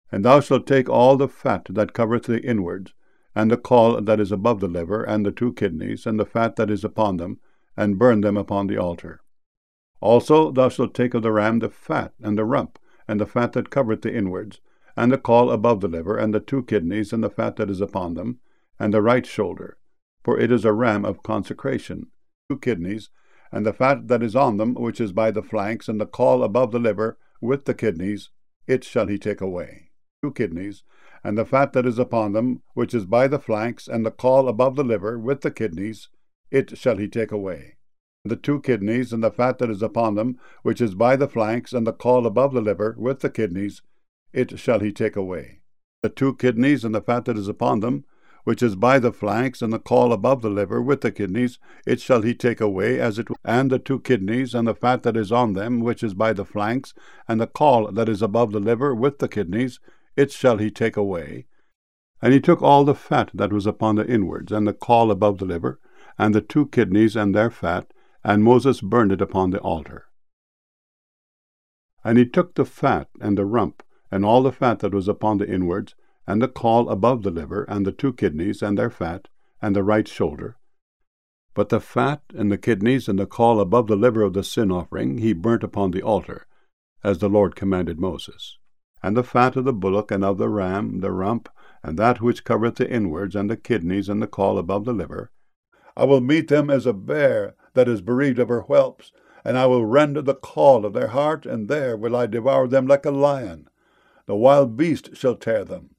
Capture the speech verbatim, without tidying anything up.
And thou shalt take all the fat that covereth the inwards, and the caul that is above the liver, and the two kidneys, and the fat that is upon them, and burn them upon the altar. Also thou shalt take of the ram the fat, and the rump, and the fat that covereth the inwards, and the caul above the liver, and the two kidneys, and the fat that is upon them, and the right shoulder, for it is a ram of consecration, two kidneys, and the fat that is on them, which is by the flanks, and the caul above the liver, with the kidneys, it shall he take away. Two kidneys, and the fat that is upon them, which is by the flanks, and the caul above the liver, with the kidneys, it shall he take away. The two kidneys, and the fat that is upon them, which is by the flanks, and the caul above the liver, with the kidneys, it shall he take away. The two kidneys, and the fat that is upon them, which is by the flanks, and the caul above the liver, with the kidneys, it shall he take away, as it and the two kidneys, and the fat that is on them, which is by the flanks, and the caul that is above the liver, with the kidneys, it shall he take away. And he took all the fat that was upon the inwards, and the caul above the liver, and the two kidneys and their fat, and Moses burned it upon the altar. And he took the fat and the rump, and all the fat that was upon the inwards, and the caul above the liver, and the two kidneys and their fat, and the right shoulder. But the fat and the kidneys and the caul above the liver of the sin offering he burnt upon the altar, as the Lord commanded Moses. And the fat of the bullock and of the ram, the rump, and that which covereth the inwards, and the kidneys and the caul above the liver, I will meet them as a bear that is bereaved of her whelps, and I will rend the caul of their heart, and there will I devour them like a lion. The wild beast shall tear them.